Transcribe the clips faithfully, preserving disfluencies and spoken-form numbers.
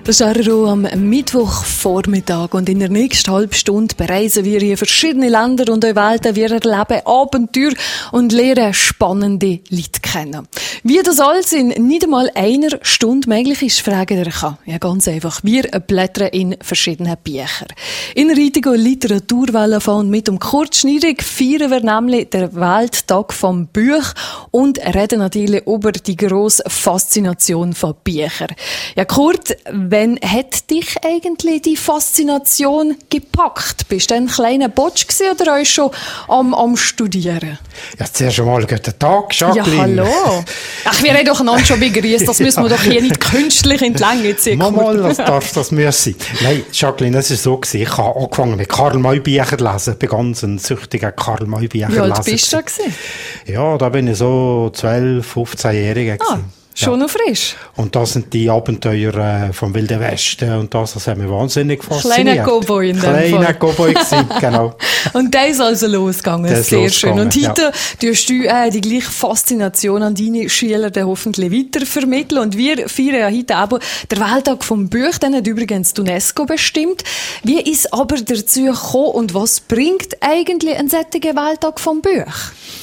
Das ist auch am Mittwochvormittag und in der nächsten halben Stunde bereisen wir in verschiedene Länder und auch Welten. Wir erleben Abenteuer und lernen spannende Leute kennen. Wie das alles in nicht einmal einer Stunde möglich ist, fragen wir kann. Ja, ganz einfach. Wir blättern in verschiedenen Büchern. In der heutigen Literaturwelle von mit um Kurt Schneidig feiern wir nämlich den Welttag vom Buch und reden natürlich über die grosse Faszination von Büchern. Ja, Kurt, wann hat dich eigentlich die Faszination gepackt? Bist du ein kleiner Botsch gewesen oder auch schon am, am Studieren? Ja, zuerst einmal guten Tag, Jacqueline. Ja, hallo. Ach, wir haben doch einander schon begrüßt. Das müssen wir doch hier nicht künstlich in die Länge ziehen. Mal, das darf das müssen. Nein, Jacqueline, das ist so gewesen. Ich habe angefangen mit Karl May Bücher lesen. Ich bin ganz ein süchtiger Karl May Bücher lesen. Wie alt bist du da gewesen? Ja, da bin ich so zwölf, fünfzehn-Jähriger ah. gewesen. Schon ja. noch frisch. Und das sind die Abenteuer äh, vom Wilden Westen und das, das hat mich wahnsinnig fasziniert. Kleiner Cowboy in dem Fall. Kleiner Cowboy gewesen, genau. Und der ist also losgegangen, der sehr schön. Und heute ja. tust du äh, die gleiche Faszination an deine Schüler dann hoffentlich weitervermitteln. Und wir feiern ja heute aber den Welttag vom Buch, den hat übrigens die UNESCO bestimmt. Wie ist aber dazu gekommen und was bringt eigentlich ein solcher Welttag vom Buch?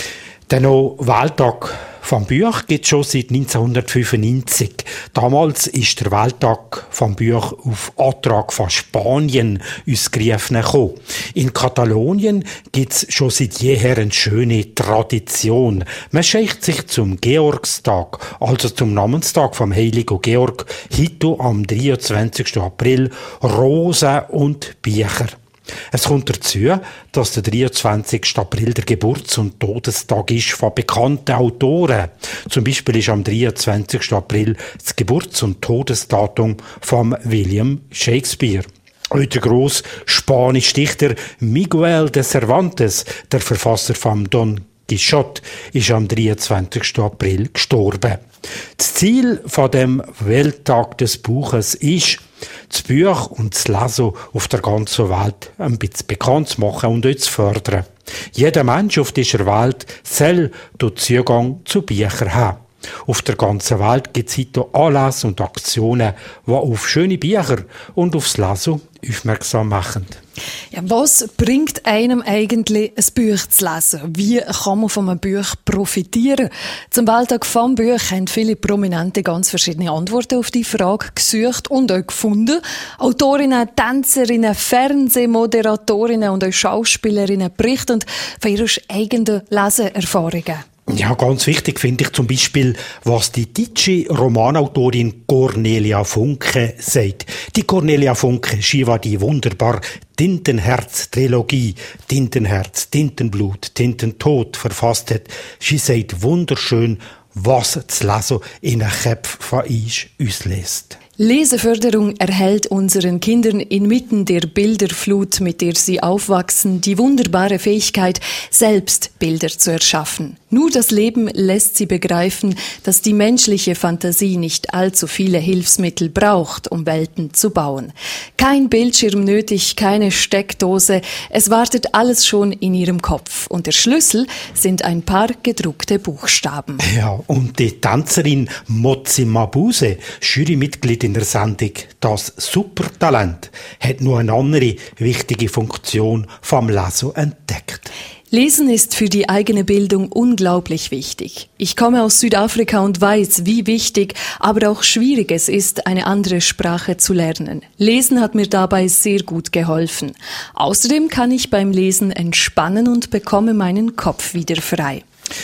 Der Welttag vom Buch gibt es schon seit neunzehnhundertfünfundneunzig. Damals ist der Welttag vom Buch auf Antrag von Spanien ausgerufen gekommen. In Katalonien gibt es schon seit jeher eine schöne Tradition. Man scheicht sich zum Georgstag, also zum Namenstag vom heiligen Georg, heute am dreiundzwanzigsten April, Rosen und Bücher. Es kommt dazu, dass der dreiundzwanzigste April der Geburts- und Todestag ist von bekannten Autoren. Zum Beispiel ist am dreiundzwanzigsten April das Geburts- und Todesdatum von William Shakespeare. Auch der grosse spanische Dichter Miguel de Cervantes, der Verfasser von Don Quixote, ist am dreiundzwanzigsten April gestorben. Das Ziel von dem Welttag des Buches ist, das Buch und das Lesen auf der ganzen Welt ein bisschen bekannt zu machen und auch zu fördern. Jeder Mensch auf dieser Welt soll Zugang zu Büchern haben. Auf der ganzen Welt gibt es heute Anlässe und Aktionen, die auf schöne Bücher und aufs Lesen aufmerksam machen. Ja, was bringt einem eigentlich ein Buch zu lesen? Wie kann man von einem Buch profitieren? Zum Welttag vom Buch haben viele Prominente ganz verschiedene Antworten auf die Frage gesucht und auch gefunden. Autorinnen, Tänzerinnen, Fernsehmoderatorinnen und auch Schauspielerinnen berichten von ihren eigenen Leseerfahrungen. Ja, ganz wichtig finde ich zum Beispiel, was die deutsche Romanautorin Cornelia Funke sagt. Die Cornelia Funke, sie war die wunderbar Tintenherz-Trilogie, Tintenherz, Tintenblut, Tintentod verfasst hat. Sie sagt wunderschön, was das Lesen in den Köpfen von uns auslässt. Leseförderung erhält unseren Kindern inmitten der Bilderflut, mit der sie aufwachsen, die wunderbare Fähigkeit, selbst Bilder zu erschaffen. Nur das Leben lässt sie begreifen, dass die menschliche Fantasie nicht allzu viele Hilfsmittel braucht, um Welten zu bauen. Kein Bildschirm nötig, keine Steckdose, es wartet alles schon in ihrem Kopf. Und der Schlüssel sind ein paar gedruckte Buchstaben. Ja, und die Tänzerin Mozi Mabuse, Jurymitglied in der Sendung «Das Supertalent», hat nur eine andere wichtige Funktion vom Lesen entdeckt. Lesen ist für die eigene Bildung unglaublich wichtig. Ich komme aus Südafrika und weiß, wie wichtig, aber auch schwierig es ist, eine andere Sprache zu lernen. Lesen hat mir dabei sehr gut geholfen. Außerdem kann ich beim Lesen entspannen und bekomme meinen Kopf wieder frei.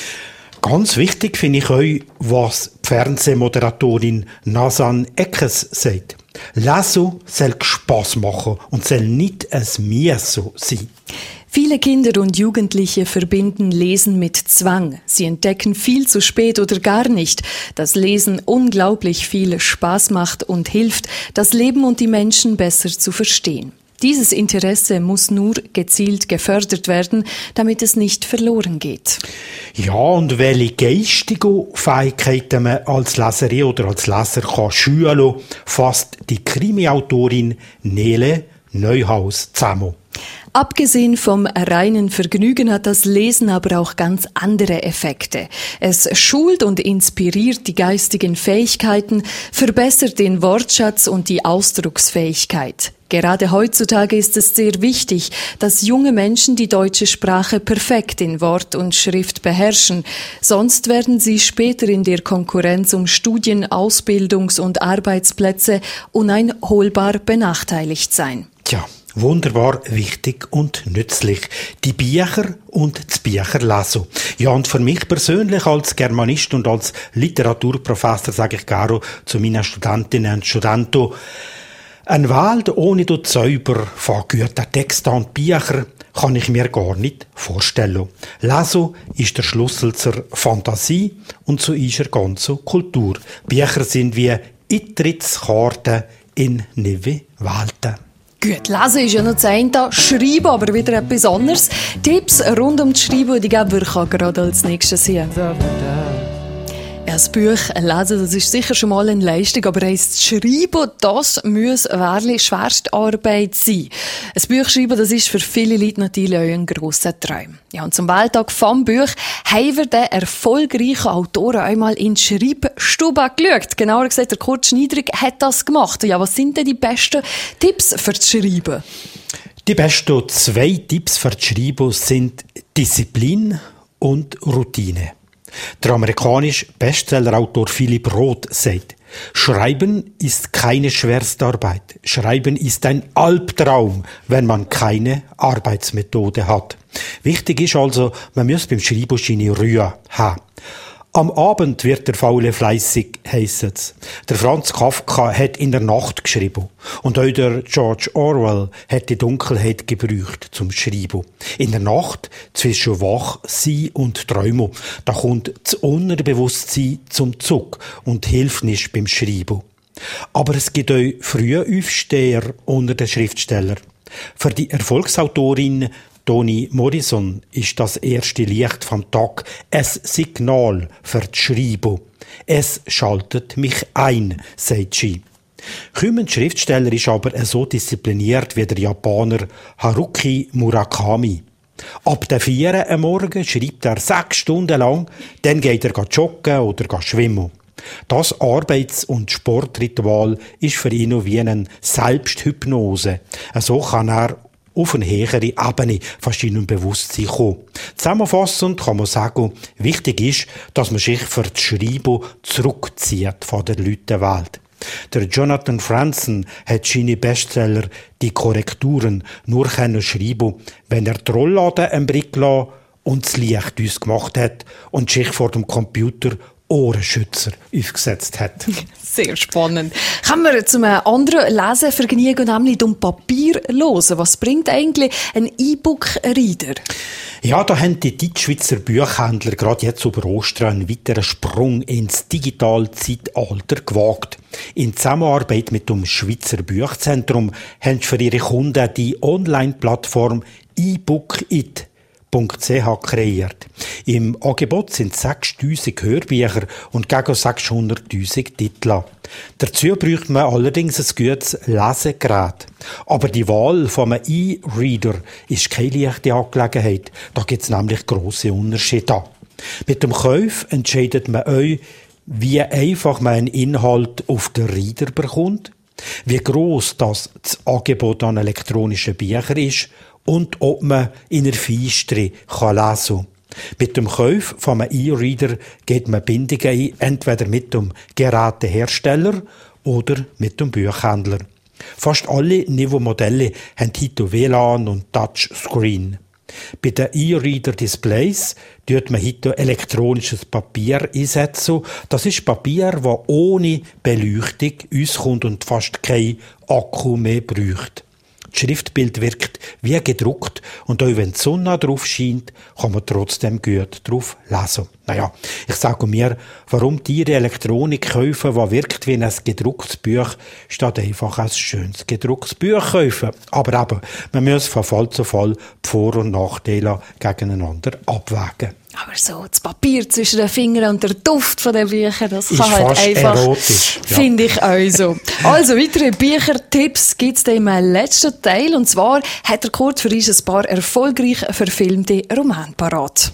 Ganz wichtig finde ich euch, was die Fernsehmoderatorin Nazan Eckes sagt. Lesen soll Spass machen und soll nicht ein Mieso sein. Viele Kinder und Jugendliche verbinden Lesen mit Zwang. Sie entdecken viel zu spät oder gar nicht, dass Lesen unglaublich viel Spaß macht und hilft, das Leben und die Menschen besser zu verstehen. Dieses Interesse muss nur gezielt gefördert werden, damit es nicht verloren geht. Ja, und welche geistigen Fähigkeiten man als Leserin oder als Leser kann schulen, fasst die Krimi-Autorin Nele Neuhaus zusammen. Abgesehen vom reinen Vergnügen hat das Lesen aber auch ganz andere Effekte. Es schult und inspiriert die geistigen Fähigkeiten, verbessert den Wortschatz und die Ausdrucksfähigkeit. Gerade heutzutage ist es sehr wichtig, dass junge Menschen die deutsche Sprache perfekt in Wort und Schrift beherrschen. Sonst werden sie später in der Konkurrenz um Studien-, Ausbildungs- und Arbeitsplätze uneinholbar benachteiligt sein. Tja. Wunderbar, wichtig und nützlich. Die Bücher und das Bücherlesen. Ja, und für mich persönlich als Germanist und als Literaturprofessor sage ich gar zu meinen Studentinnen und Studenten, eine Welt ohne die Zauber von guten Texten und Büchern kann ich mir gar nicht vorstellen. Lesen ist der Schlüssel zur Fantasie und zu unserer ganzen Kultur. Bücher sind wie Eintrittskarten in neue Welten. Gut, lesen ist ja noch das eine, schreiben aber wieder etwas anderes. Tipps rund um das Schreiben, die geben wir gerade als nächstes hier. Ja, das Buch lesen, das ist sicher schon mal eine Leistung, aber eins zu schreiben, das muss wirklich schwerste Arbeit sein. Ein Buch schreiben, das ist für viele Leute natürlich auch ein grosser Traum. Ja, und zum Welttag vom Buch haben wir den erfolgreichen Autoren einmal in die Schreibstube geschaut. Genauer gesagt, der Kurt Schniedrig hat das gemacht. Ja, was sind denn die besten Tipps für das Schreiben? Die besten zwei Tipps für das Schreiben sind Disziplin und Routine. Der amerikanische Bestsellerautor Philip Roth sagt, Schreiben ist keine schwerste Arbeit. Schreiben ist ein Albtraum, wenn man keine Arbeitsmethode hat. Wichtig ist also, man muss beim Schreiben seine Ruhe haben. Am Abend wird der Faule fleissig, heisst es. Der Franz Kafka hat in der Nacht geschrieben. Und auch der George Orwell hat die Dunkelheit gebraucht zum Schreiben. In der Nacht, zwischen wach sein und träumen, da kommt das Unterbewusstsein zum Zug und hilft nicht beim Schreiben. Aber es gibt auch frühe Aufsteher unter den Schriftstellern. Für die Erfolgsautorin Toni Morrison ist das erste Licht vom Tag ein Signal für das Schreiben. Es schaltet mich ein, sagt sie. Kaum ein Schriftsteller ist aber so diszipliniert wie der Japaner Haruki Murakami. Ab der vier am Morgen schreibt er sechs Stunden lang, dann geht er joggen oder schwimmen. Das Arbeits- und Sportritual ist für ihn wie eine Selbsthypnose. So kann er auf eine höhere Ebene von seinem Bewusstsein kommen. Zusammenfassend kann man sagen, wichtig ist, dass man sich für das Schreiben zurückzieht von der Leutewelt. Der Jonathan Franzen hat seine Bestseller «Die Korrekturen» nur schreiben, wenn er die Rollladen am Brick lassen und das Licht ausgemacht hat und sich vor dem Computer Ohrenschützer aufgesetzt hat. Sehr spannend. Kommen wir zu einem anderen Lesevergnügen, nämlich um Papier hören. Was bringt eigentlich ein E-Book-Reader? Ja, da haben die Deutschschweizer Buchhändler gerade jetzt über Ostern einen weiteren Sprung ins digitale Zeitalter gewagt. In Zusammenarbeit mit dem Schweizer Buchzentrum haben sie für ihre Kunden die Online-Plattform eBookit .ch kreiert. Im Angebot sind sechstausend Hörbücher und gegen sechshunderttausend Titel. Dazu braucht man allerdings ein gutes Lesegerät. Aber die Wahl von einem E-Reader ist keine leichte Angelegenheit. Da gibt es nämlich grosse Unterschiede. Mit dem Kauf entscheidet man euch, wie einfach man einen Inhalt auf den Reader bekommt, wie gross das, das Angebot an elektronischen Büchern ist und ob man in der Feistre kann lesen. Mit dem Kauf von einem E-Reader geht man Bindungen ein, entweder mit dem Gerätehersteller oder mit dem Buchhändler. Fast alle Niveau-Modelle haben heute W L A N und Touchscreen. Bei den E-Reader-Displays tut man heute elektronisches Papier einsetzen. Das ist Papier, das ohne Beleuchtung auskommt und fast kein Akku mehr braucht. Das Schriftbild wirkt wie gedruckt und auch wenn die Sonne drauf scheint, kann man trotzdem gut drauf lesen. Naja, ich sage mir, warum Tiere Elektronik kaufen, die wirkt wie ein gedrucktes Buch, statt einfach ein schönes gedrucktes Buch kaufen. Aber eben, man muss von Fall zu Fall die Vor- und Nachteile gegeneinander abwägen. Aber so das Papier zwischen den Fingern und der Duft von den Büchern, das ist kann halt fast einfach, erotisch. Ja. Finde ich auch so. Also, weitere Büchertipps gibt es im letzten Teil. Und zwar hat der Kurt für uns ein paar erfolgreich verfilmte Romane parat.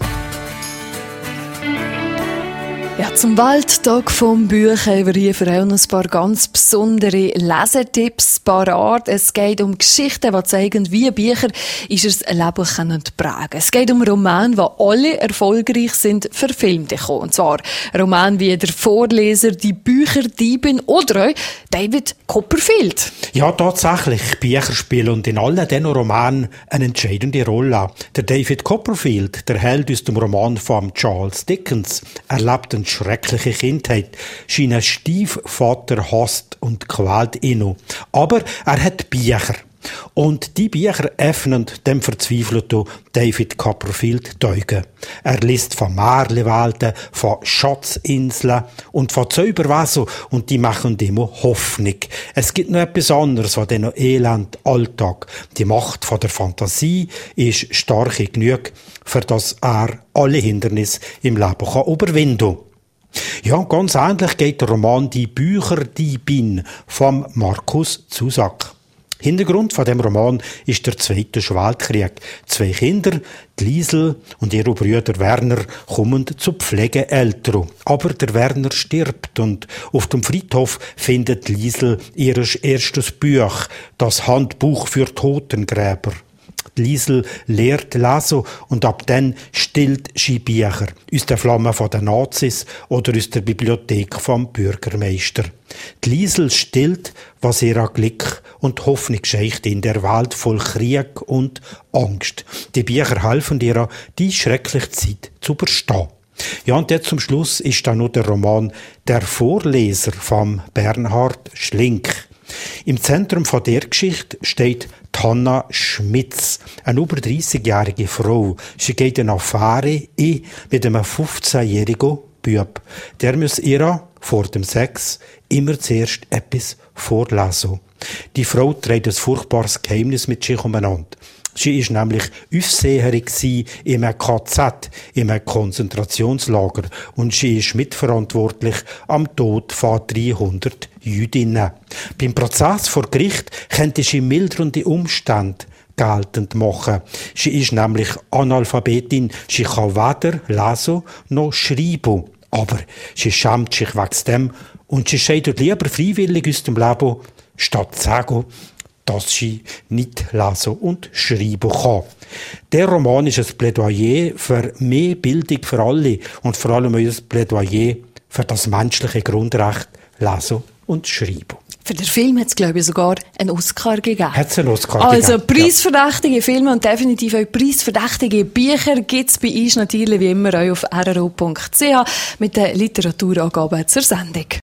Ja, zum Welttag vom Bücher haben wir hier für auch noch ein paar ganz besondere Lesetipps parat. Es geht um Geschichten, die zeigen, wie Bücher unser Leben können prägen. Es geht um Romane, die alle erfolgreich sind, verfilmt gekommen. Und zwar Romane wie «Der Vorleser», «Die Bücherdiebin» oder auch David Copperfield. Ja, tatsächlich. Bücher spielen und in allen diesen Romanen eine entscheidende Rolle. Der David Copperfield, der Held aus dem Roman von Charles Dickens, erlebt eine schreckliche Kindheit. Seinen Stiefvater hasst und quält ihn noch. Aber er hat Bücher. Und die Bücher öffnen dem verzweifelten David Copperfield die Augen. Er liest von Märchenwelten, von Schatzinseln und von Zauberwasser und die machen ihm Hoffnung. Es gibt noch etwas anderes an diesem elenden Alltag. Die Macht von der Fantasie ist stark genug, für das er alle Hindernisse im Leben kann überwinden kann. Ja, ganz ähnlich geht der Roman «Die Bücherdiebin» von Markus Zusak. Hintergrund von dem Roman ist der Zweite Weltkrieg. Zwei Kinder, die Liesel und ihre Brüder Werner, kommen zu Pflegeeltern. Aber der Werner stirbt und auf dem Friedhof findet Liesel ihr erstes Buch, das Handbuch für Totengräber. Liesel lehrt lesen und ab dann stillt sie Bücher aus der Flamme von den Nazis oder aus der Bibliothek vom Bürgermeister. Die Liesel stillt, was ihr an Glück und Hoffnung schenkt in der Welt voll Krieg und Angst. Die Bücher helfen ihr, die schreckliche Zeit zu überstehen. Ja, und jetzt zum Schluss ist da noch der Roman «Der Vorleser» von Bernhard Schlink. Im Zentrum von der Geschichte steht Hanna Schmitz, eine über dreißigjährige Frau. Sie geht eine Affäre ein mit einem fünfzehnjährigen Bub. Der muss ihr vor dem Sex immer zuerst etwas vorlesen. Die Frau trägt ein furchtbares Geheimnis mit sich umeinander. Sie war nämlich Aufseherin in einem K Z, in einem Konzentrationslager, und sie ist mitverantwortlich am Tod von dreihundert Jüdinnen. Beim Prozess vor Gericht könnte sie mildernde Umstände geltend machen. Sie ist nämlich Analphabetin, sie kann weder lesen noch schreiben. Aber sie schämt sich wegen dem und sie scheidet lieber freiwillig aus dem Leben, statt zu sagen, dass sie nicht lesen und schreiben kann. Der Roman ist ein Plädoyer für mehr Bildung für alle und vor allem ein Plädoyer für das menschliche Grundrecht Lesen und Schreiben. Für den Film hat es, glaube ich, sogar einen Oscar gegeben. Hat es einen Oscar also, gegeben? Also preisverdächtige ja. Filme und definitiv auch preisverdächtige Bücher gibt es bei uns natürlich wie immer auch auf r r o punkt c h mit den Literaturangaben zur Sendung.